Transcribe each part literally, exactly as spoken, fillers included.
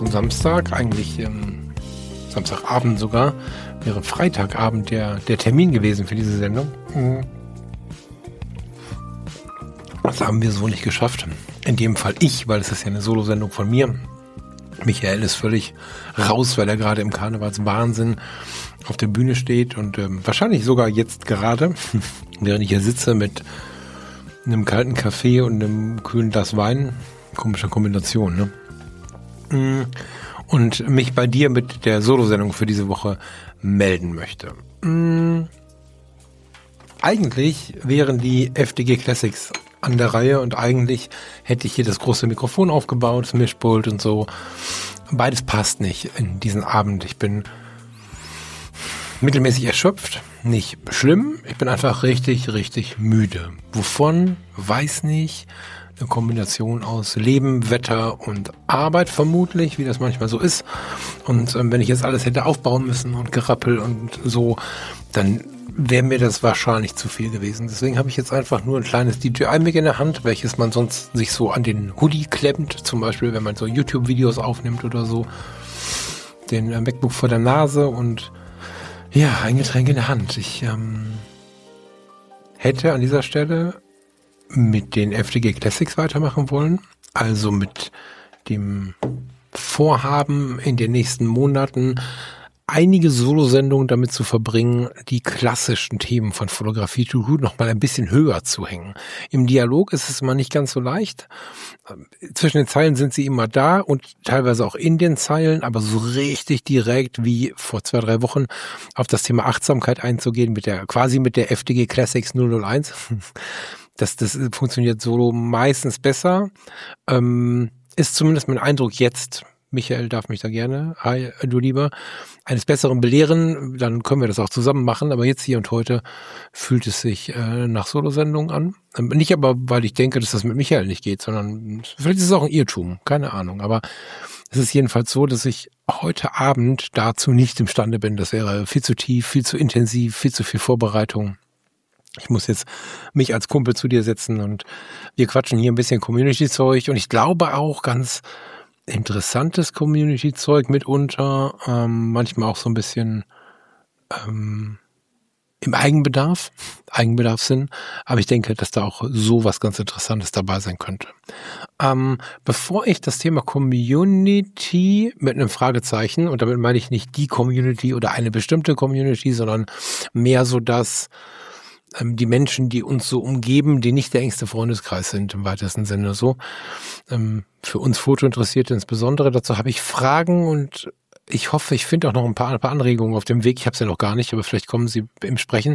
Samstag, eigentlich ähm, Samstagabend sogar, wäre Freitagabend der, der Termin gewesen für diese Sendung. Das haben wir so nicht geschafft. In dem Fall ich, weil es ist ja eine Solo-Sendung von mir. Michael ist völlig raus, weil er gerade im Karnevalswahnsinn auf der Bühne steht und ähm, wahrscheinlich sogar jetzt gerade, während ich hier sitze mit einem kalten Kaffee und einem kühlen Glas Wein. Komische Kombination, ne? Und mich bei dir mit der Solo-Sendung für diese Woche melden möchte. Eigentlich wären die F D G Classics an der Reihe und eigentlich hätte ich hier das große Mikrofon aufgebaut, das Mischpult und so. Beides passt nicht in diesen Abend. Ich bin mittelmäßig erschöpft, nicht schlimm. Ich bin einfach richtig, richtig müde. Wovon? Weiß nicht. Eine Kombination aus Leben, Wetter und Arbeit vermutlich, wie das manchmal so ist. Und ähm, wenn ich jetzt alles hätte aufbauen müssen und Gerappel und so, dann wäre mir das wahrscheinlich zu viel gewesen. Deswegen habe ich jetzt einfach nur ein kleines D J I-Mic in der Hand, welches man sonst sich so an den Hoodie klemmt, zum Beispiel, wenn man so YouTube-Videos aufnimmt oder so. Den äh, MacBook vor der Nase und ja, ein Getränk in der Hand. Ich ähm, hätte an dieser Stelle mit den F D G Classics weitermachen wollen, also mit dem Vorhaben in den nächsten Monaten einige Solosendungen damit zu verbringen, die klassischen Themen von Fotografie to Go noch mal ein bisschen höher zu hängen. Im Dialog ist es immer nicht ganz so leicht. Zwischen den Zeilen sind sie immer da und teilweise auch in den Zeilen, aber so richtig direkt wie vor zwei, drei Wochen auf das Thema Achtsamkeit einzugehen, mit der quasi mit der F D G Classics null null eins. Das, das funktioniert solo meistens besser. Ähm, ist zumindest mein Eindruck jetzt. Michael darf mich da gerne, hi, du Lieber, eines Besseren belehren, dann können wir das auch zusammen machen, aber jetzt hier und heute fühlt es sich äh, nach Solosendung an. Ähm, nicht aber, weil ich denke, dass das mit Michael nicht geht, sondern vielleicht ist es auch ein Irrtum, keine Ahnung, aber es ist jedenfalls so, dass ich heute Abend dazu nicht imstande bin. Das wäre viel zu tief, viel zu intensiv, viel zu viel Vorbereitung. Ich muss jetzt mich als Kumpel zu dir setzen und wir quatschen hier ein bisschen Community-Zeug und ich glaube auch ganz interessantes Community-Zeug mitunter, ähm, manchmal auch so ein bisschen ähm, im Eigenbedarf, Eigenbedarfssinn, aber ich denke, dass da auch so was ganz Interessantes dabei sein könnte. Ähm, bevor ich das Thema Community mit einem Fragezeichen, und damit meine ich nicht die Community oder eine bestimmte Community, sondern mehr so das, die Menschen, die uns so umgeben, die nicht der engste Freundeskreis sind, im weitesten Sinne so. Ähm, für uns Fotointeressierte insbesondere. Dazu habe ich Fragen und ich hoffe, ich finde auch noch ein paar, ein paar Anregungen auf dem Weg. Ich habe es ja noch gar nicht, aber vielleicht kommen sie im Sprechen.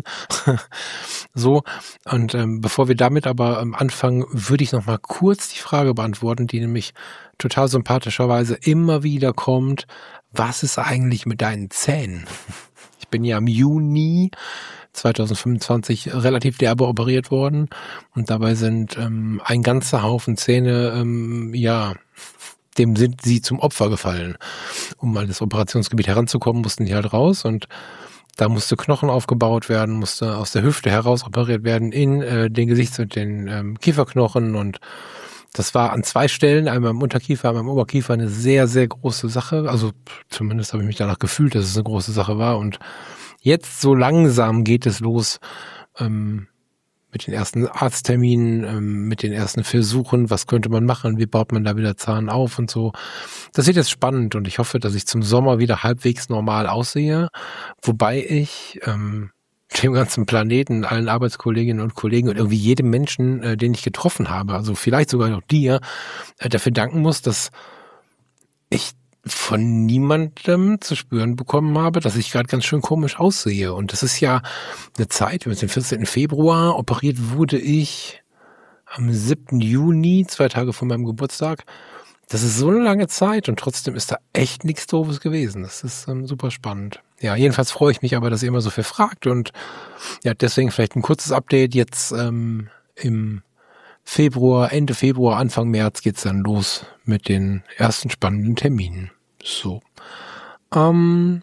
So, und ähm, bevor wir damit aber ähm, anfangen, würde ich noch mal kurz die Frage beantworten, die nämlich total sympathischerweise immer wieder kommt. Was ist eigentlich mit deinen Zähnen? Ich bin ja im Juni zwanzig fünfundzwanzig relativ derbe operiert worden und dabei sind ähm, ein ganzer Haufen Zähne, ähm, ja, dem sind sie zum Opfer gefallen. Um an das Operationsgebiet heranzukommen, mussten die halt raus und da musste Knochen aufgebaut werden, musste aus der Hüfte heraus operiert werden in äh, den Gesichts- und den ähm, Kieferknochen und das war an zwei Stellen, einmal im Unterkiefer, einmal im Oberkiefer, eine sehr, sehr große Sache. Also zumindest habe ich mich danach gefühlt, dass es eine große Sache war und jetzt so langsam geht es los ähm, mit den ersten Arztterminen, ähm, mit den ersten Versuchen, was könnte man machen, wie baut man da wieder Zahn auf und so. Das wird jetzt spannend und ich hoffe, dass ich zum Sommer wieder halbwegs normal aussehe, wobei ich ähm, dem ganzen Planeten, allen Arbeitskolleginnen und Kollegen und irgendwie jedem Menschen, äh, den ich getroffen habe, also vielleicht sogar noch dir, äh, dafür danken muss, dass ich von niemandem zu spüren bekommen habe, dass ich gerade ganz schön komisch aussehe. Und das ist ja eine Zeit, mit dem vierzehnten Februar operiert wurde ich am siebten Juni, zwei Tage vor meinem Geburtstag. Das ist so eine lange Zeit und trotzdem ist da echt nichts Doofes gewesen. Das ist ähm, super spannend. Ja, jedenfalls freue ich mich aber, dass ihr immer so viel fragt und ja, deswegen vielleicht ein kurzes Update. Jetzt ähm, im Februar, Ende Februar, Anfang März geht's dann los mit den ersten spannenden Terminen. So. Ähm,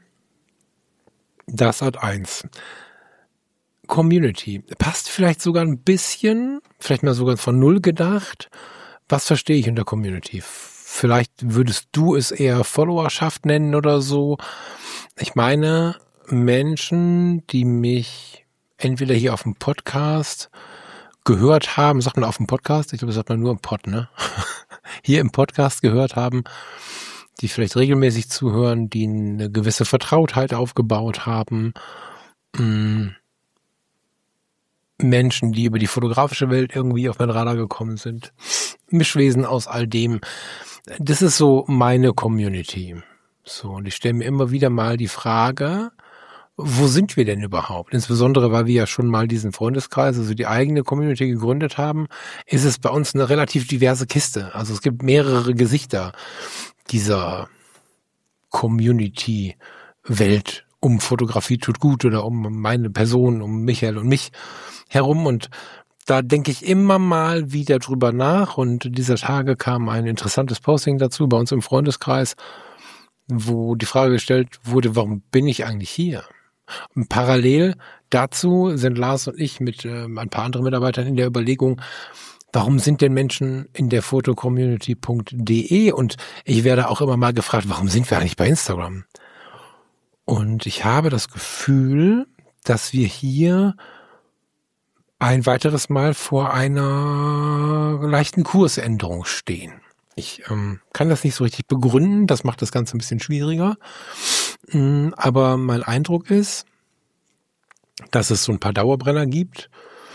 das hat eins. Community. Passt vielleicht sogar ein bisschen, vielleicht mal sogar von null gedacht. Was verstehe ich unter Community? vielleicht würdest du es eher Followerschaft nennen oder so. Ich meine Menschen, die mich entweder hier auf dem Podcast gehört haben, sagt man auf dem Podcast? Ich glaube, das sagt man nur im Pod, ne? Hier im Podcast gehört haben, die vielleicht regelmäßig zuhören, die eine gewisse Vertrautheit aufgebaut haben. Menschen, die über die fotografische Welt irgendwie auf mein Radar gekommen sind. Mischwesen aus all dem. Das ist so meine Community. So, und ich stelle mir immer wieder mal die Frage, wo sind wir denn überhaupt? Insbesondere, weil wir ja schon mal diesen Freundeskreis, also die eigene Community gegründet haben, ist es bei uns eine relativ diverse Kiste. Also es gibt mehrere Gesichter dieser Community-Welt um Fotografie tut gut oder um meine Person, um Michael und mich herum. Und da denke ich immer mal wieder drüber nach. Und dieser Tage kam ein interessantes Posting dazu bei uns im Freundeskreis, wo die Frage gestellt wurde, warum bin ich eigentlich hier? Und parallel dazu sind Lars und ich mit äh, ein paar anderen Mitarbeitern in der Überlegung, warum sind denn Menschen in der fotocommunity punkt de? Und ich werde auch immer mal gefragt, warum sind wir eigentlich bei Instagram? Und ich habe das Gefühl, dass wir hier ein weiteres Mal vor einer leichten Kursänderung stehen. Ich ähm, kann das nicht so richtig begründen, das macht das Ganze ein bisschen schwieriger. Ähm, aber mein Eindruck ist, dass es so ein paar Dauerbrenner gibt.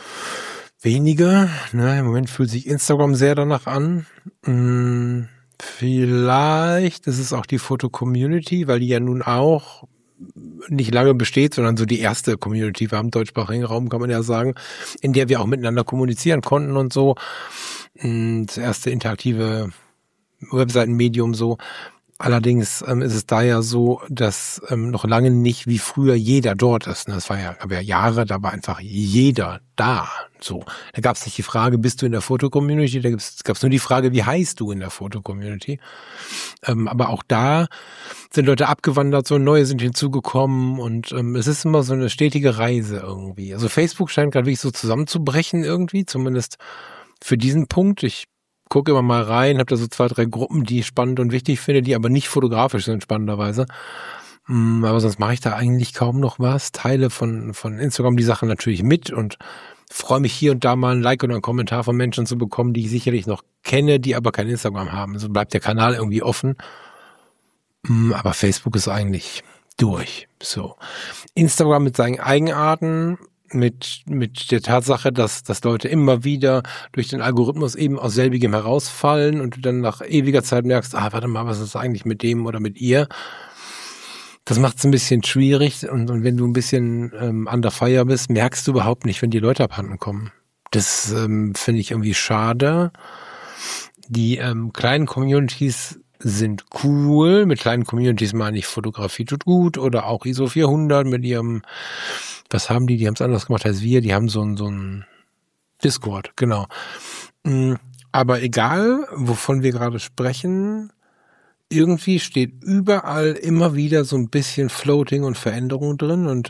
Wenige, ne, im Moment fühlt sich Instagram sehr danach an. Ähm, vielleicht ist es auch die Foto-Community, weil die ja nun auch nicht lange besteht, sondern so die erste Community war im deutschsprachigen Raum, kann man ja sagen, in der wir auch miteinander kommunizieren konnten und so. Das erste interaktive Webseitenmedium so. Allerdings ähm, ist es da ja so, dass ähm, noch lange nicht wie früher jeder dort ist. Ne? Das war ja, aber ja Jahre, da war einfach jeder da. So, da gab es nicht die Frage, bist du in der Foto-Community? Da gab es nur die Frage, wie heißt du in der Foto-Community? Ähm, aber auch da sind Leute abgewandert, so neue sind hinzugekommen und ähm, es ist immer so eine stetige Reise irgendwie. Also Facebook scheint gerade wirklich so zusammenzubrechen irgendwie, zumindest für diesen Punkt. Ich gucke immer mal rein, habe da so zwei, drei Gruppen, die ich spannend und wichtig finde, die aber nicht fotografisch sind, spannenderweise. Aber sonst mache ich da eigentlich kaum noch was. Teile von von Instagram die Sachen natürlich mit und freue mich hier und da mal ein Like oder einen Kommentar von Menschen zu bekommen, die ich sicherlich noch kenne, die aber kein Instagram haben. So bleibt der Kanal irgendwie offen. Aber Facebook ist eigentlich durch. So. Instagram mit seinen Eigenarten, mit mit der Tatsache, dass dass Leute immer wieder durch den Algorithmus eben aus selbigem herausfallen und du dann nach ewiger Zeit merkst, ah, warte mal, was ist eigentlich mit dem oder mit ihr? Das macht es ein bisschen schwierig und, und wenn du ein bisschen ähm, under fire bist, merkst du überhaupt nicht, wenn die Leute abhanden kommen. Das ähm, finde ich irgendwie schade. Die ähm, kleinen Communities sind cool. Mit kleinen Communities meine ich Fotografie tut gut oder auch I S O vierhundert mit ihrem, was haben die? Die haben es anders gemacht als wir. Die haben so ein, so ein Discord, genau. Aber egal, wovon wir gerade sprechen, irgendwie steht überall immer wieder so ein bisschen Floating und Veränderung drin und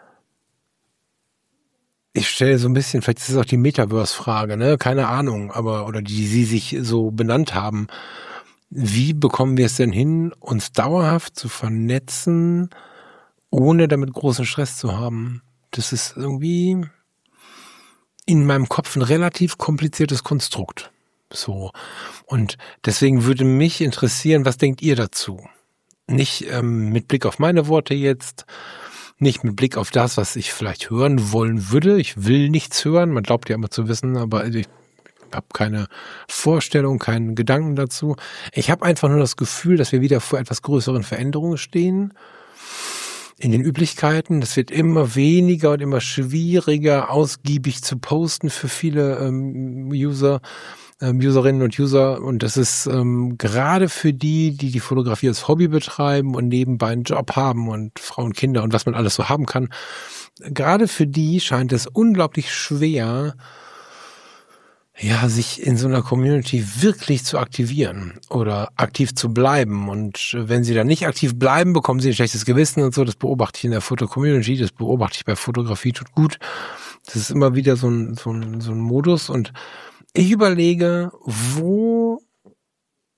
ich stelle so ein bisschen, vielleicht ist es auch die Metaverse-Frage, ne? Keine Ahnung, aber, oder die sie sich so benannt haben. Wie bekommen wir es denn hin, uns dauerhaft zu vernetzen, ohne damit großen Stress zu haben? Das ist irgendwie in meinem Kopf ein relativ kompliziertes Konstrukt. So. Und deswegen würde mich interessieren, was denkt ihr dazu? Nicht ähm, mit Blick auf meine Worte jetzt, nicht mit Blick auf das, was ich vielleicht hören wollen würde. Ich will nichts hören, man glaubt ja immer zu wissen, aber ich habe keine Vorstellung, keinen Gedanken dazu. Ich habe einfach nur das Gefühl, dass wir wieder vor etwas größeren Veränderungen stehen. In den Üblichkeiten, das wird immer weniger und immer schwieriger, ausgiebig zu posten für viele ähm, User, ähm, Userinnen und User. Und das ist ähm, gerade für die, die die Fotografie als Hobby betreiben und nebenbei einen Job haben und Frauen, Kinder und was man alles so haben kann. Gerade für die scheint es unglaublich schwer, ja, sich in so einer Community wirklich zu aktivieren oder aktiv zu bleiben. Und wenn sie dann nicht aktiv bleiben, bekommen sie ein schlechtes Gewissen und so. Das beobachte ich in der Foto-Community, das beobachte ich bei Fotografie tut gut. Das ist immer wieder so ein, so ein, so ein Modus. Und ich überlege, wo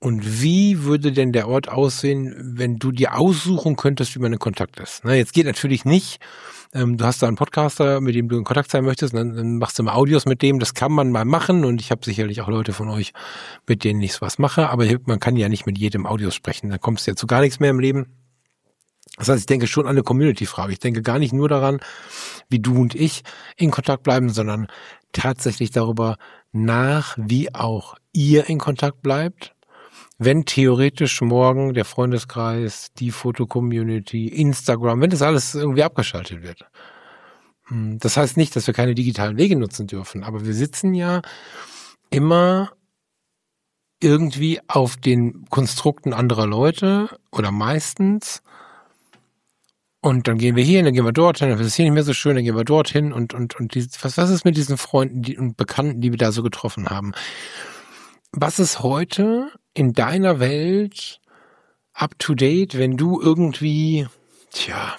Und wie würde denn der Ort aussehen, wenn du dir aussuchen könntest, wie man in Kontakt ist? Na, jetzt geht natürlich nicht, ähm, du hast da einen Podcaster, mit dem du in Kontakt sein möchtest, und dann, dann machst du mal Audios mit dem, das kann man mal machen und ich habe sicherlich auch Leute von euch, mit denen ich sowas mache, aber man kann ja nicht mit jedem Audios sprechen, da kommst du ja zu gar nichts mehr im Leben. Das heißt, ich denke schon an eine Community-Frage. Ich denke gar nicht nur daran, wie du und ich in Kontakt bleiben, sondern tatsächlich darüber nach, wie auch ihr in Kontakt bleibt. Wenn theoretisch morgen der Freundeskreis, die Foto-Community, Instagram, wenn das alles irgendwie abgeschaltet wird. Das heißt nicht, dass wir keine digitalen Wege nutzen dürfen, aber wir sitzen ja immer irgendwie auf den Konstrukten anderer Leute oder meistens. Und dann gehen wir hier, dann gehen wir dorthin, dann ist es hier nicht mehr so schön, dann gehen wir dorthin und und und die, was was ist mit diesen Freunden die, und Bekannten, die wir da so getroffen haben? Was ist heute in deiner Welt up to date, wenn du irgendwie, tja,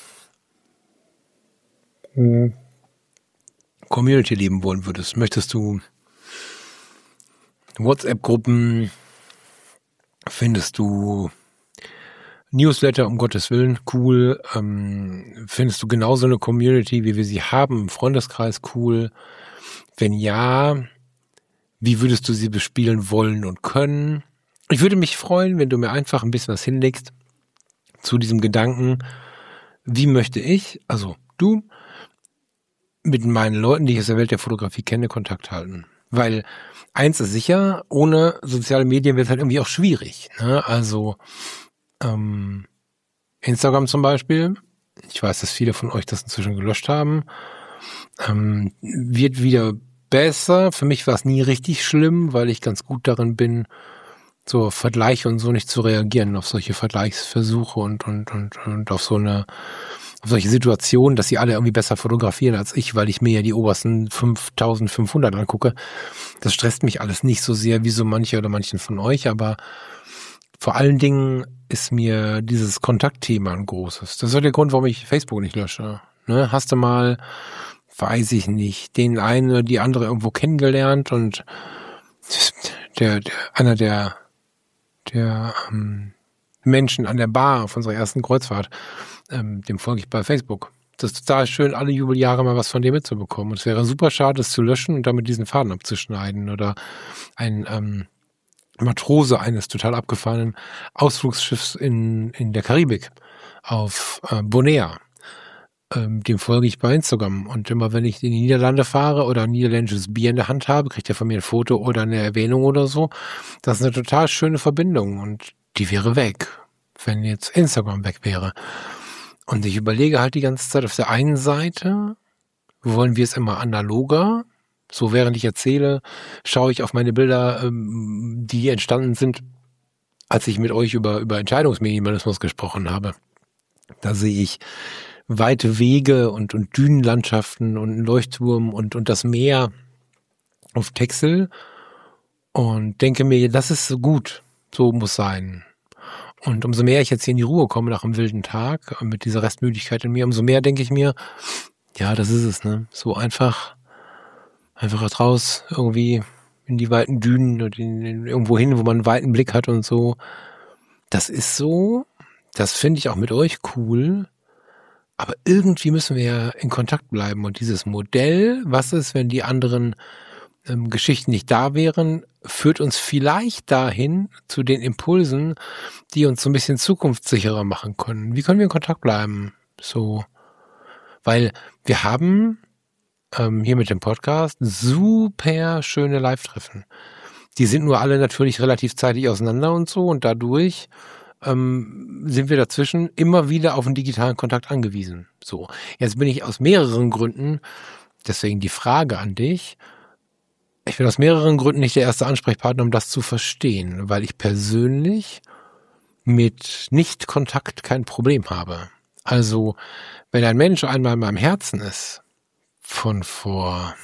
Community leben wollen würdest? Möchtest du WhatsApp-Gruppen? Findest du Newsletter, um Gottes Willen, cool? Ähm, findest du genauso eine Community, wie wir sie haben, im Freundeskreis, cool? Wenn ja, wie würdest du sie bespielen wollen und können? Ich würde mich freuen, wenn du mir einfach ein bisschen was hinlegst zu diesem Gedanken, wie möchte ich, also du, mit meinen Leuten, die ich aus der Welt der Fotografie kenne, Kontakt halten. Weil eins ist sicher, ohne soziale Medien wird es halt irgendwie auch schwierig. Ne? Also ähm, Instagram zum Beispiel, ich weiß, dass viele von euch das inzwischen gelöscht haben, ähm, wird wieder besser. Für mich war es nie richtig schlimm, weil ich ganz gut darin bin, so Vergleiche und so nicht zu reagieren, auf solche Vergleichsversuche und und und und auf so eine auf solche Situationen, dass sie alle irgendwie besser fotografieren als ich, weil ich mir ja die obersten fünftausendfünfhundert angucke. Das stresst mich alles nicht so sehr wie so manche oder manchen von euch, aber vor allen Dingen ist mir dieses Kontaktthema ein großes. Das ist auch der Grund, warum ich Facebook nicht lösche. Ne? Hast du mal, weiß ich nicht, den einen oder die andere irgendwo kennengelernt und der, der einer der der ähm, Menschen an der Bar auf unserer ersten Kreuzfahrt, ähm, dem folge ich bei Facebook. Das ist total schön, alle Jubeljahre mal was von dem mitzubekommen. Und es wäre super schade, es zu löschen und damit diesen Faden abzuschneiden. Oder ein ähm, Matrose eines total abgefahrenen Ausflugsschiffs in in der Karibik auf äh, Bonaire. Ähm, dem folge ich bei Instagram. Und immer wenn ich in die Niederlande fahre oder ein niederländisches Bier in der Hand habe, kriegt er von mir ein Foto oder eine Erwähnung oder so. Das ist eine total schöne Verbindung und die wäre weg, wenn jetzt Instagram weg wäre. Und ich überlege halt die ganze Zeit, auf der einen Seite wollen wir es immer analoger. So während ich erzähle, schaue ich auf meine Bilder, ähm, die entstanden sind, als ich mit euch über über Entscheidungsminimalismus gesprochen habe. Da sehe ich weite Wege und und Dünenlandschaften und einen Leuchtturm und und das Meer auf Texel und denke mir, das ist so gut, so muss sein. Und umso mehr ich jetzt hier in die Ruhe komme nach einem wilden Tag mit dieser Restmüdigkeit in mir, umso mehr denke ich mir, ja, das ist es, ne? So einfach, einfach raus irgendwie in die weiten Dünen und in, in irgendwo hin, wo man einen weiten Blick hat und so. Das ist so, das finde ich auch mit euch cool. Aber irgendwie müssen wir ja in Kontakt bleiben. Und dieses Modell, was ist, wenn die anderen ähm, Geschichten nicht da wären, führt uns vielleicht dahin zu den Impulsen, die uns so ein bisschen zukunftssicherer machen können. Wie können wir in Kontakt bleiben? So, weil wir haben ähm, hier mit dem Podcast super schöne Live-Treffen. Die sind nur alle natürlich relativ zeitig auseinander und so und dadurch ähm, sind wir dazwischen immer wieder auf einen digitalen Kontakt angewiesen. So, jetzt bin ich aus mehreren Gründen, deswegen die Frage an dich, ich bin aus mehreren Gründen nicht der erste Ansprechpartner, um das zu verstehen, weil ich persönlich mit Nicht-Kontakt kein Problem habe. Also, wenn ein Mensch einmal in meinem Herzen ist, von vor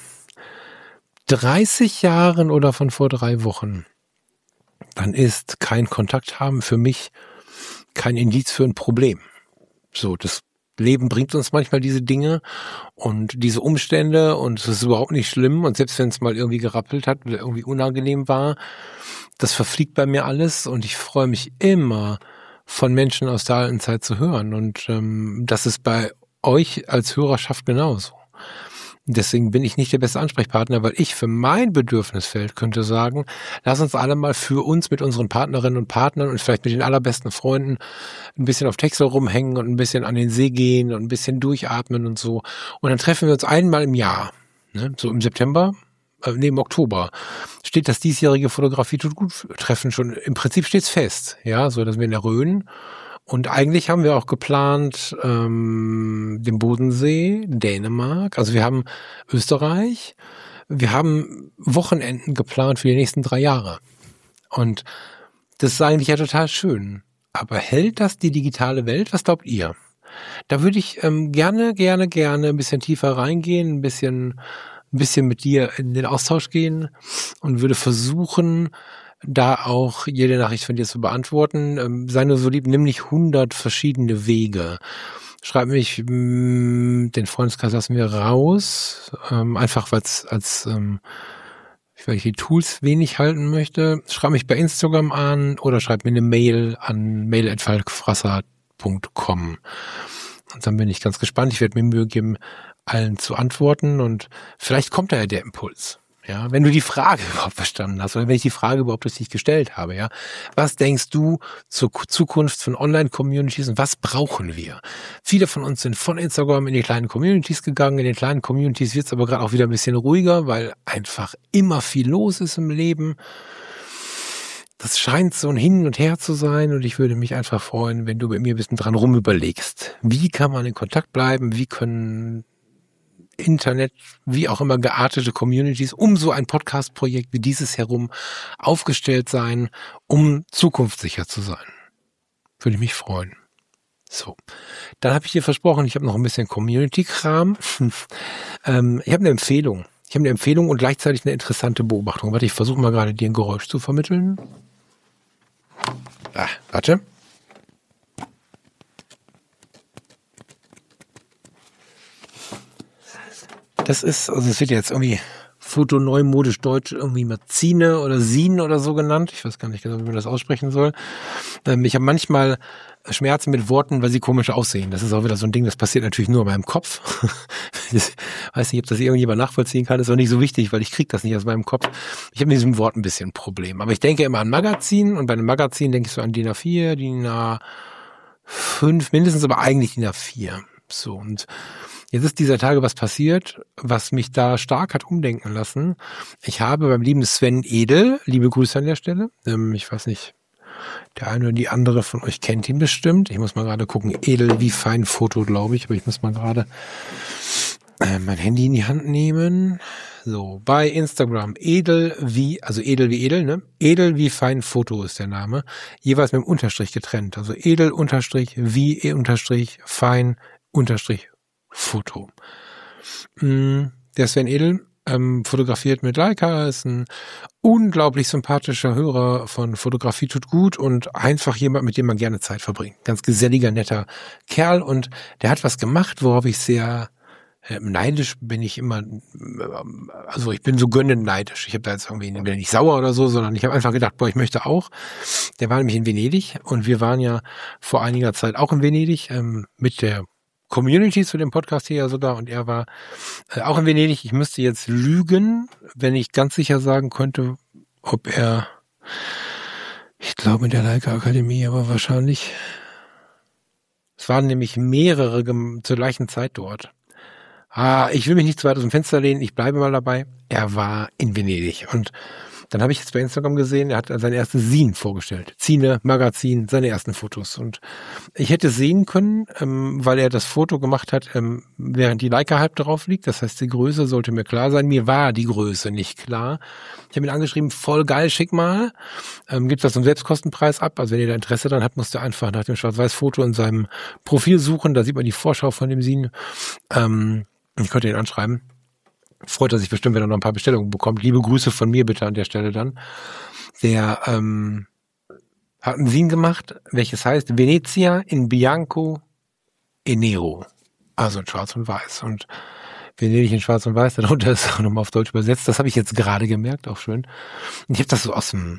dreißig Jahren oder von vor drei Wochen, dann ist kein Kontakt haben für mich kein Indiz für ein Problem. So, das Leben bringt uns manchmal diese Dinge und diese Umstände und es ist überhaupt nicht schlimm und selbst wenn es mal irgendwie gerappelt hat oder irgendwie unangenehm war, das verfliegt bei mir alles und ich freue mich immer, von Menschen aus der alten Zeit zu hören. Und ähm, das ist bei euch als Hörerschaft genauso. Deswegen bin ich nicht der beste Ansprechpartner, weil ich für mein Bedürfnisfeld könnte sagen, lass uns alle mal für uns mit unseren Partnerinnen und Partnern und vielleicht mit den allerbesten Freunden ein bisschen auf Texel rumhängen und ein bisschen an den See gehen und ein bisschen durchatmen und so. Und dann treffen wir uns einmal im Jahr, ne? So im September, äh, nee, im Oktober, steht das diesjährige Fotografie tut gut Treffen schon, im Prinzip steht's fest, ja, so dass wir in der Rhön. Und eigentlich haben wir auch geplant, ähm, den Bodensee, Dänemark, also wir haben Österreich, wir haben Wochenenden geplant für die nächsten drei Jahre. Und das ist eigentlich ja total schön. Aber hält das die digitale Welt? Was glaubt ihr? Da würde ich ähm, gerne, gerne, gerne ein bisschen tiefer reingehen, ein bisschen, ein bisschen mit dir in den Austausch gehen und würde versuchen, da auch jede Nachricht von dir zu beantworten. Ähm, sei nur so lieb, nimm nicht hundert verschiedene Wege. Schreib mich, mh, den Freundeskreis lassen wir raus, ähm, einfach weil es als, ähm, weil ich die Tools wenig halten möchte. Schreib mich bei Instagram an oder schreib mir eine Mail an mail at falkfrasser punkt com. Und dann bin ich ganz gespannt. Ich werde mir Mühe geben, allen zu antworten und vielleicht kommt da ja der Impuls. Ja, wenn du die Frage überhaupt verstanden hast oder wenn ich die Frage überhaupt richtig gestellt habe, ja, was denkst du zur Zukunft von Online-Communities und was brauchen wir? Viele von uns sind von Instagram in die kleinen Communities gegangen. In den kleinen Communities wird es aber gerade auch wieder ein bisschen ruhiger, weil einfach immer viel los ist im Leben. Das scheint so ein Hin und Her zu sein und ich würde mich einfach freuen, wenn du mit mir ein bisschen dran rumüberlegst. Wie kann man in Kontakt bleiben? Wie können Internet, wie auch immer geartete Communities um so ein Podcast-Projekt wie dieses herum aufgestellt sein, um zukunftssicher zu sein? Würde ich mich freuen. So, dann habe ich dir versprochen, ich habe noch ein bisschen Community-Kram. ähm, ich habe eine Empfehlung. Ich habe eine Empfehlung und gleichzeitig eine interessante Beobachtung. Warte, ich versuche mal gerade dir ein Geräusch zu vermitteln. Ah, warte. Das ist, also es wird jetzt irgendwie fotoneumodisch deutsch irgendwie Mazine oder Sin oder so genannt. Ich weiß gar nicht genau, wie man das aussprechen soll. Ähm, ich habe manchmal Schmerzen mit Worten, weil sie komisch aussehen. Das ist auch wieder so ein Ding, das passiert natürlich nur in meinem Kopf. Ich weiß nicht, ob das irgendjemand nachvollziehen kann. Das ist auch nicht so wichtig, weil ich kriege das nicht aus meinem Kopf. Ich habe mit diesem Wort ein bisschen ein Problem. Aber ich denke immer an Magazin und bei einem Magazin denke ich so an D I N A vier, D I N A fünf mindestens, aber eigentlich D I N A vier. So, und jetzt ist dieser Tage was passiert, was mich da stark hat umdenken lassen. Ich habe beim lieben Sven Edel, liebe Grüße an der Stelle, ähm, ich weiß nicht, der eine oder die andere von euch kennt ihn bestimmt. Ich muss mal gerade gucken, Edel wie fein Foto, glaube ich, aber ich muss mal gerade äh, mein Handy in die Hand nehmen. So, bei Instagram, Edel wie, also Edel wie Edel, ne? Edel wie fein Foto ist der Name, jeweils mit dem Unterstrich getrennt. Also Edel Unterstrich wie Unterstrich fein Unterstrich Foto. Der Sven Edel ähm, fotografiert mit Leica, ist ein unglaublich sympathischer Hörer von Fotografie tut gut und einfach jemand, mit dem man gerne Zeit verbringt. Ganz geselliger, netter Kerl und der hat was gemacht, worauf ich sehr äh, neidisch bin ich immer, also ich bin so gönnend neidisch. Ich habe da jetzt irgendwie bin nicht sauer oder so, sondern ich habe einfach gedacht, boah, ich möchte auch. Der war nämlich in Venedig und wir waren ja vor einiger Zeit auch in Venedig ähm, mit der Community zu dem Podcast hier ja sogar und er war äh, auch in Venedig. Ich müsste jetzt lügen, wenn ich ganz sicher sagen könnte, ob er, ich glaube in der Leica Akademie, aber wahrscheinlich, es waren nämlich mehrere gem- zur gleichen Zeit dort. Ah, ich will mich nicht zu weit aus dem Fenster lehnen, ich bleibe mal dabei. Er war in Venedig und dann habe ich jetzt bei Instagram gesehen, er hat sein erstes Zine vorgestellt. Zine, Magazin, seine ersten Fotos. Und ich hätte sehen können, ähm, weil er das Foto gemacht hat, ähm, während die Leica halb drauf liegt. Das heißt, die Größe sollte mir klar sein. Mir war die Größe nicht klar. Ich habe ihn angeschrieben, voll geil, schick mal. Ähm, gibt das zum Selbstkostenpreis ab. Also wenn ihr da Interesse dran habt, müsst ihr einfach nach dem Schwarz-Weiß-Foto in seinem Profil suchen. Da sieht man die Vorschau von dem Zine. Ähm, ich könnte ihn anschreiben. Freut er sich bestimmt, wenn er noch ein paar Bestellungen bekommt. Liebe Grüße von mir bitte an der Stelle dann. Der ähm, hat ein Zine gemacht, welches heißt Venezia in Bianco e Nero. Also in Schwarz und Weiß. Und Venedig in Schwarz und Weiß, darunter ist auch nochmal auf Deutsch übersetzt. Das habe ich jetzt gerade gemerkt, auch schön. Und ich habe das so aus dem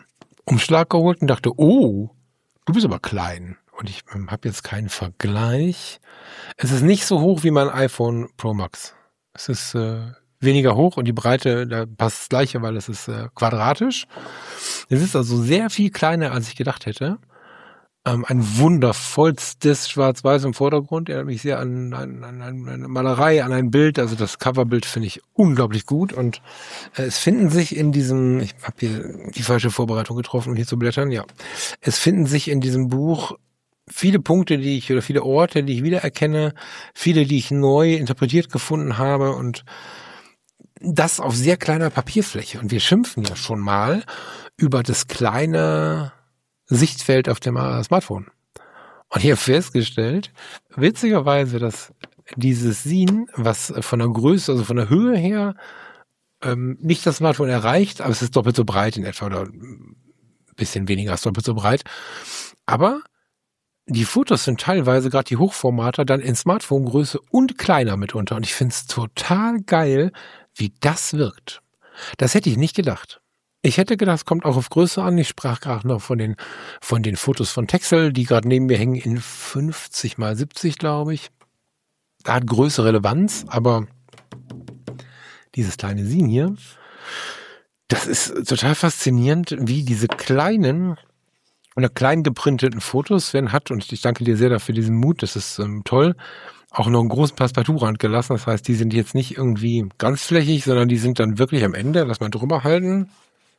Umschlag geholt und dachte, oh, du bist aber klein. Und ich ähm, habe jetzt keinen Vergleich. Es ist nicht so hoch wie mein iPhone Pro Max. Es ist äh, weniger hoch und die Breite, da passt das Gleiche, weil es ist äh, quadratisch. Es ist also sehr viel kleiner, als ich gedacht hätte. Ähm, ein wundervollstes Schwarz-Weiß im Vordergrund. Erinnert mich sehr an, an, an, an eine Malerei, an ein Bild. Also das Coverbild finde ich unglaublich gut. Und äh, es finden sich in diesem, ich habe hier die falsche Vorbereitung getroffen, um hier zu blättern, ja. Es finden sich in diesem Buch viele Punkte, die ich, oder viele Orte, die ich wiedererkenne, viele, die ich neu interpretiert gefunden habe und das auf sehr kleiner Papierfläche. Und wir schimpfen ja schon mal über das kleine Sichtfeld auf dem Smartphone. Und ich habe festgestellt, witzigerweise, dass dieses Scene, was von der Größe, also von der Höhe her, ähm, nicht das Smartphone erreicht, aber es ist doppelt so breit in etwa, oder ein bisschen weniger als doppelt so breit. Aber die Fotos sind teilweise, gerade die Hochformater, dann in Smartphone-Größe und kleiner mitunter. Und ich finde es total geil, wie das wirkt. Das hätte ich nicht gedacht. Ich hätte gedacht, es kommt auch auf Größe an. Ich sprach gerade noch von den, von den Fotos von Texel, die gerade neben mir hängen in fünfzig mal siebzig, glaube ich. Da hat Größe Relevanz, aber dieses kleine Scene hier, das ist total faszinierend, wie diese kleinen oder klein geprinteten Fotos Sven hat, und ich danke dir sehr dafür diesen Mut, das ist ähm, toll, auch noch einen großen Passepartout-Rand gelassen. Das heißt, die sind jetzt nicht irgendwie ganzflächig, sondern die sind dann wirklich am Ende. Lass mal drüber halten.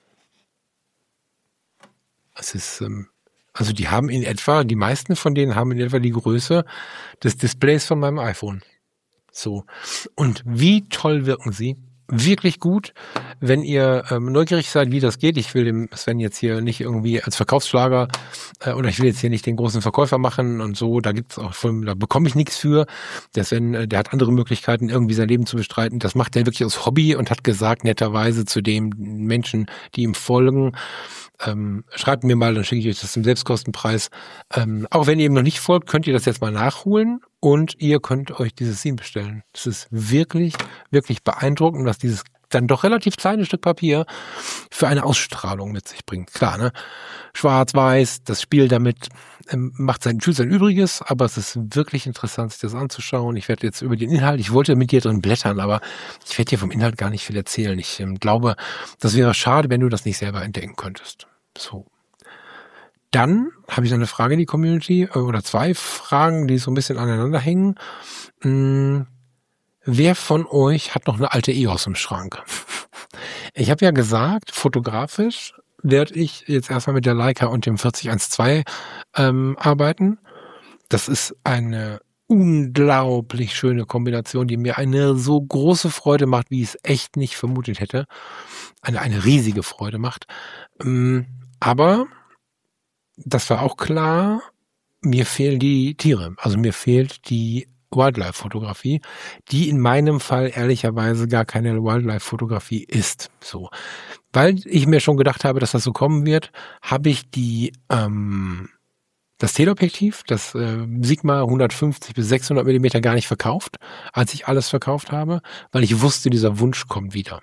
Es ist, ähm, also die haben in etwa, die meisten von denen haben in etwa die Größe des Displays von meinem iPhone. So. Und wie toll wirken sie? Wirklich gut, wenn ihr ähm, neugierig seid, wie das geht. Ich will dem Sven jetzt hier nicht irgendwie als Verkaufsschlager äh, oder ich will jetzt hier nicht den großen Verkäufer machen und so. Da gibt's auch von, da bekomme ich nichts für. Der Sven, äh, der hat andere Möglichkeiten, irgendwie sein Leben zu bestreiten. Das macht er wirklich aus Hobby und hat gesagt netterweise zu den Menschen, die ihm folgen, ähm, schreibt mir mal, dann schicke ich euch das zum Selbstkostenpreis. Ähm, auch wenn ihr ihm noch nicht folgt, könnt ihr das jetzt mal nachholen und ihr könnt euch dieses Scene bestellen. Das ist wirklich, wirklich beeindruckend, was dieses dann doch relativ kleine Stück Papier für eine Ausstrahlung mit sich bringt. Klar, ne? Schwarz-Weiß, das Spiel damit ähm, macht sein, tut sein Übriges, aber es ist wirklich interessant, sich das anzuschauen. Ich werde jetzt über den Inhalt, ich wollte mit dir drin blättern, aber ich werde dir vom Inhalt gar nicht viel erzählen. Ich ähm, glaube, das wäre schade, wenn du das nicht selber entdecken könntest. So. Dann habe ich noch eine Frage in die Community, oder zwei Fragen, die so ein bisschen aneinander hängen. Hm, wer von euch hat noch eine alte E O S im Schrank? Ich habe ja gesagt, fotografisch werde ich jetzt erstmal mit der Leica und dem vierzig eins zwei ähm, arbeiten. Das ist eine unglaublich schöne Kombination, die mir eine so große Freude macht, wie ich es echt nicht vermutet hätte. Eine, eine riesige Freude macht. Ähm, aber das war auch klar, mir fehlen die Tiere. Also mir fehlt die Wildlife-Fotografie, die in meinem Fall ehrlicherweise gar keine Wildlife-Fotografie ist. So, weil ich mir schon gedacht habe, dass das so kommen wird, habe ich die ähm, das Teleobjektiv, das äh, Sigma hundertfünfzig bis sechshundert Millimeter gar nicht verkauft, als ich alles verkauft habe, weil ich wusste, dieser Wunsch kommt wieder.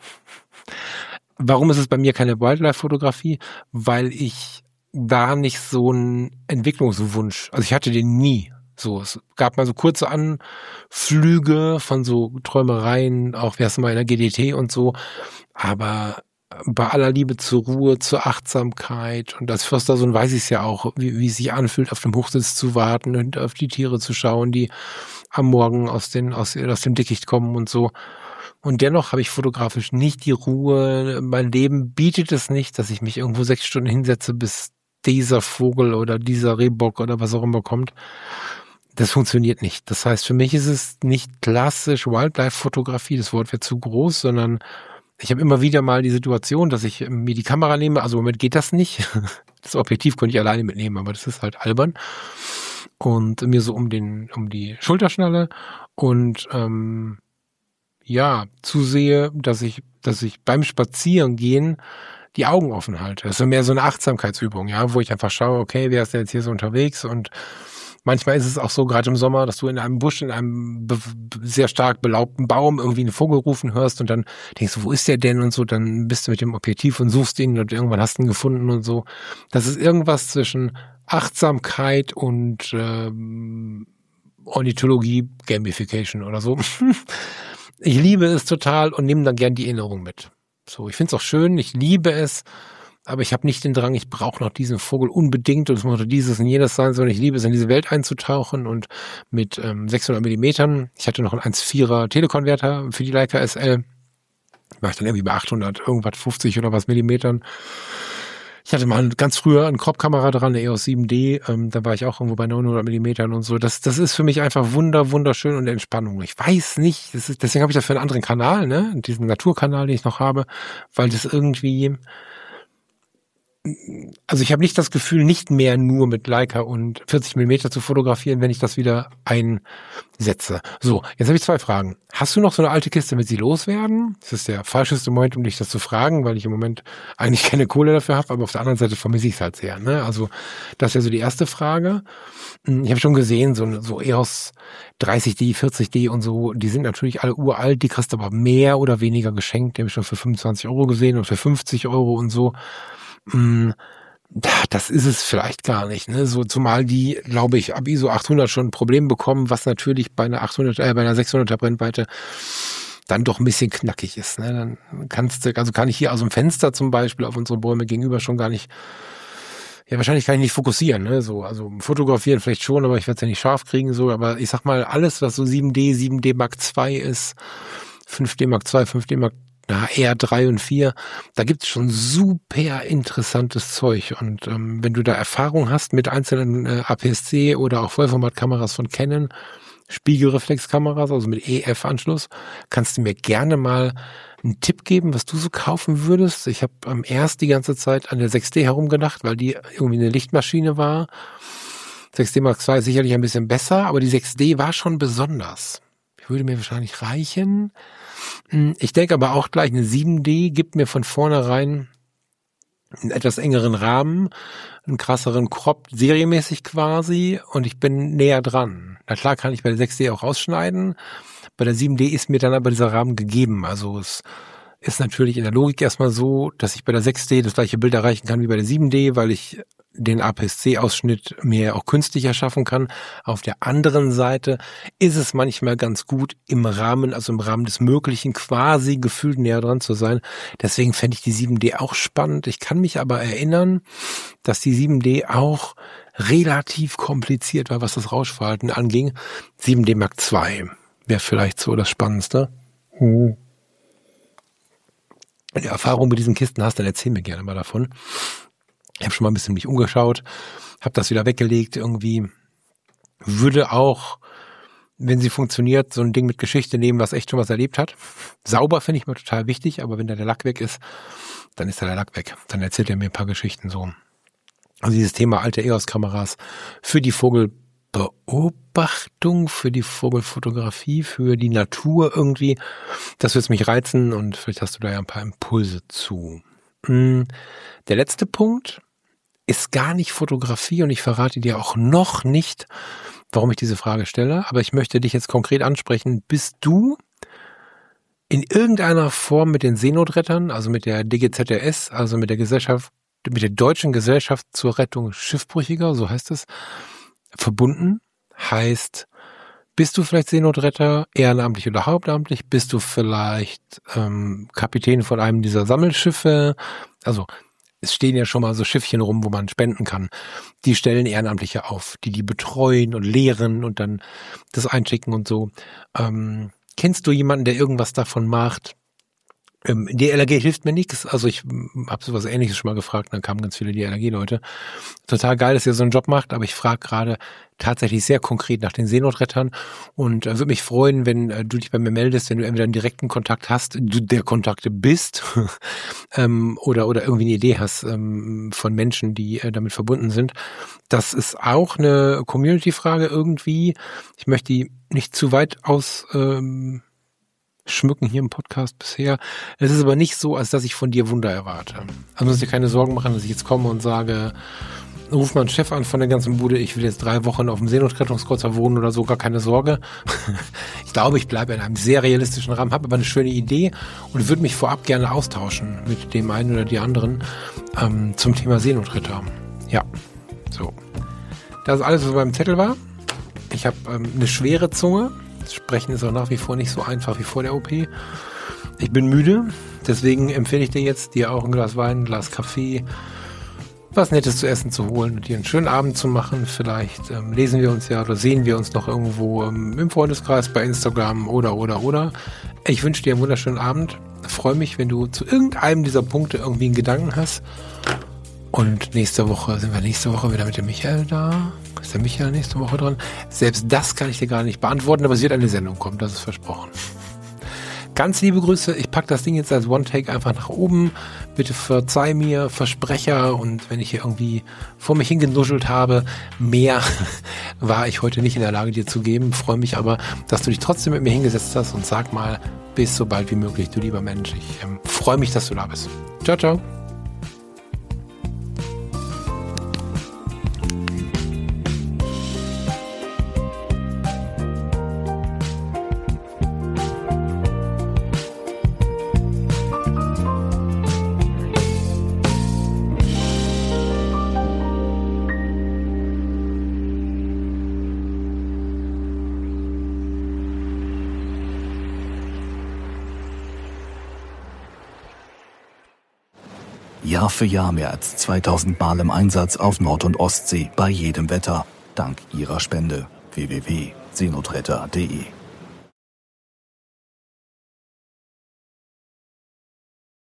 Warum ist es bei mir keine Wildlife-Fotografie? Weil ich da nicht so einen Entwicklungswunsch, also ich hatte den nie. So, es gab mal so kurze Anflüge von so Träumereien, auch erst mal in der G D T und so, aber bei aller Liebe zur Ruhe, zur Achtsamkeit und als Förstersohn weiß ich es ja auch, wie, wie es sich anfühlt, auf dem Hochsitz zu warten und auf die Tiere zu schauen, die am Morgen aus, den, aus, aus dem Dickicht kommen und so. Und dennoch habe ich fotografisch nicht die Ruhe. Mein Leben bietet es nicht, dass ich mich irgendwo sechs Stunden hinsetze, bis dieser Vogel oder dieser Rehbock oder was auch immer kommt. Das funktioniert nicht. Das heißt, für mich ist es nicht klassisch Wildlife-Fotografie, das Wort wäre zu groß, sondern ich habe immer wieder mal die Situation, dass ich mir die Kamera nehme. Also im Moment geht das nicht. Das Objektiv könnte ich alleine mitnehmen, aber das ist halt albern. Und mir so um den um die Schulter schnalle und ähm, ja, zusehe, dass ich, dass ich beim Spazierengehen die Augen offen halte. Das ist mehr so eine Achtsamkeitsübung, ja, wo ich einfach schaue, okay, wer ist denn jetzt hier so unterwegs und Manchmal ist es auch so, gerade im Sommer, dass du in einem Busch, in einem be- sehr stark belaubten Baum irgendwie einen Vogel rufen hörst und dann denkst du, wo ist der denn und so, dann bist du mit dem Objektiv und suchst ihn und irgendwann hast du ihn gefunden und so. Das ist irgendwas zwischen Achtsamkeit und ähm, Ornithologie, Gamification oder so. Ich liebe es total und nehme dann gern die Erinnerung mit. So, ich finde es auch schön, ich liebe es, aber ich habe nicht den Drang, ich brauche noch diesen Vogel unbedingt und es muss dieses und jenes sein, sondern ich liebe es, in diese Welt einzutauchen und mit ähm, sechshundert Millimetern, ich hatte noch einen eins Komma vierer Telekonverter für die Leica S L, war ich dann irgendwie bei achthundert, irgendwas fünfzig oder was Millimetern. Ich hatte mal ganz früher eine Crop-Kamera dran, eine E O S sieben D, ähm, da war ich auch irgendwo bei neunhundert Millimetern und so. Das, das ist für mich einfach wunder, wunderschön und Entspannung. Ich weiß nicht, das ist, deswegen habe ich das für einen anderen Kanal, ne, diesen Naturkanal, den ich noch habe, weil das irgendwie, also ich habe nicht das Gefühl, nicht mehr nur mit Leica und vierzig Millimeter zu fotografieren, wenn ich das wieder einsetze. So, jetzt habe ich zwei Fragen. Hast du noch so eine alte Kiste, mit sie loswerden? Das ist der falscheste Moment, um dich das zu fragen, weil ich im Moment eigentlich keine Kohle dafür habe, aber auf der anderen Seite vermisse ich es halt sehr. Ne? Also das wäre so die erste Frage. Ich habe schon gesehen, so, so E O S dreißig D, vierzig D und so, die sind natürlich alle uralt, die kriegst du aber mehr oder weniger geschenkt. Die habe ich schon für fünfundzwanzig Euro gesehen und für fünfzig Euro und so. Das ist es vielleicht gar nicht, ne? So, zumal die, glaube ich, ab I S O achthundert schon ein Problem bekommen, was natürlich bei einer achthundert, äh, bei einer sechshunderter Brennweite dann doch ein bisschen knackig ist, ne? Dann kannst du, also kann ich hier aus dem Fenster zum Beispiel auf unsere Bäume gegenüber schon gar nicht, ja, wahrscheinlich kann ich nicht fokussieren, ne? So, also fotografieren vielleicht schon, aber ich werde es ja nicht scharf kriegen, so, aber ich sag mal, alles, was so sieben D, sieben D Mark zwei ist, fünf D Mark zwei, fünf D Mark na, eher drei und vier, da gibt's schon super interessantes Zeug und ähm, wenn du da Erfahrung hast mit einzelnen äh, A P S C oder auch Vollformatkameras von Canon, Spiegelreflexkameras, also mit E F-Anschluss, kannst du mir gerne mal einen Tipp geben, was du so kaufen würdest. Ich habe ähm, erst die ganze Zeit an der sechs D herumgedacht, weil die irgendwie eine Lichtmaschine war. sechs D Mark zwei ist sicherlich ein bisschen besser, aber die sechs D war schon besonders. Die würde mir wahrscheinlich reichen. Ich denke aber auch gleich, eine sieben D gibt mir von vornherein einen etwas engeren Rahmen, einen krasseren Crop, serienmäßig quasi, und ich bin näher dran. Na klar kann ich bei der sechs D auch rausschneiden, bei der sieben D ist mir dann aber dieser Rahmen gegeben. Also es ist natürlich in der Logik erstmal so, dass ich bei der sechs D das gleiche Bild erreichen kann wie bei der sieben D, weil ich den A P S C-Ausschnitt mir auch künstlich erschaffen kann. Auf der anderen Seite ist es manchmal ganz gut, im Rahmen, also im Rahmen des Möglichen quasi gefühlt näher dran zu sein. Deswegen fände ich die sieben D auch spannend. Ich kann mich aber erinnern, dass die sieben D auch relativ kompliziert war, was das Rauschverhalten anging. sieben D Mark zwei wäre vielleicht so das Spannendste. Hm. Wenn du Erfahrung mit diesen Kisten hast, dann erzähl mir gerne mal davon. Ich habe schon mal ein bisschen mich umgeschaut, habe das wieder weggelegt irgendwie. Würde auch, wenn sie funktioniert, so ein Ding mit Geschichte nehmen, was echt schon was erlebt hat. Sauber finde ich mir total wichtig, aber wenn da der Lack weg ist, dann ist da der Lack weg. Dann erzählt er mir ein paar Geschichten so. Also dieses Thema alte E O S-Kameras für die Vogelbeobachtung, für die Vogelfotografie, für die Natur irgendwie, das wird mich reizen und vielleicht hast du da ja ein paar Impulse zu. Der letzte Punkt ist gar nicht Fotografie und ich verrate dir auch noch nicht, warum ich diese Frage stelle, aber ich möchte dich jetzt konkret ansprechen. Bist du in irgendeiner Form mit den Seenotrettern, also mit der D G Z R S, also mit der Gesellschaft, mit der Deutschen Gesellschaft zur Rettung Schiffbrüchiger, so heißt es, verbunden? Heißt, bist du vielleicht Seenotretter, ehrenamtlich oder hauptamtlich? Bist du vielleicht ähm, Kapitän von einem dieser Sammelschiffe? Also es stehen ja schon mal so Schiffchen rum, wo man spenden kann. Die stellen Ehrenamtliche auf, die die betreuen und lehren und dann das einschicken und so. Ähm, kennst du jemanden, der irgendwas davon macht? Ähm, die L R G hilft mir nichts. Also ich habe sowas Ähnliches schon mal gefragt, dann kamen ganz viele die L R G-Leute. Total geil, dass ihr so einen Job macht, aber ich frage gerade tatsächlich sehr konkret nach den Seenotrettern und äh, würde mich freuen, wenn äh, du dich bei mir meldest, wenn du entweder einen direkten Kontakt hast, du der Kontakte bist ähm, oder oder irgendwie eine Idee hast ähm, von Menschen, die äh, damit verbunden sind. Das ist auch eine Community-Frage irgendwie. Ich möchte die nicht zu weit aus ähm, schmücken hier im Podcast bisher. Es ist aber nicht so, als dass ich von dir Wunder erwarte. Also musst dir keine Sorgen machen, dass ich jetzt komme und sage, Ruf mal einen Chef an von der ganzen Bude, ich will jetzt drei Wochen auf dem Seenotrettungskreuzer wohnen oder so, gar keine Sorge. Ich glaube, ich bleibe in einem sehr realistischen Rahmen, habe aber eine schöne Idee und würde mich vorab gerne austauschen mit dem einen oder die anderen ähm, zum Thema Seenotretter. Ja, so. Das ist alles, was beim Zettel war. Ich habe ähm, eine schwere Zunge. Das Sprechen ist auch nach wie vor nicht so einfach wie vor der O P. Ich bin müde, deswegen empfehle ich dir jetzt, dir auch ein Glas Wein, ein Glas Kaffee, was Nettes zu essen zu holen und dir einen schönen Abend zu machen. Vielleicht ähm, lesen wir uns ja oder sehen wir uns noch irgendwo ähm, im Freundeskreis bei Instagram oder, oder, oder. Ich wünsche dir einen wunderschönen Abend. Freue mich, wenn du zu irgendeinem dieser Punkte irgendwie einen Gedanken hast. Und nächste Woche, sind wir nächste Woche wieder mit dem Michael da? Ist der Michael nächste Woche dran? Selbst das kann ich dir gar nicht beantworten, aber es wird eine Sendung kommen, das ist versprochen. Ganz liebe Grüße, ich packe das Ding jetzt als One-Take einfach nach oben. Bitte verzeih mir, Versprecher, und wenn ich hier irgendwie vor mich hingenuschelt habe, mehr war ich heute nicht in der Lage dir zu geben. Freue mich aber, dass du dich trotzdem mit mir hingesetzt hast, und sag mal, bis so bald wie möglich, du lieber Mensch. Ich ähm, freue mich, dass du da bist. Ciao, ciao. Jahr für Jahr mehr als zweitausend Mal im Einsatz auf Nord- und Ostsee bei jedem Wetter. Dank Ihrer Spende. w w w punkt seenotretter punkt de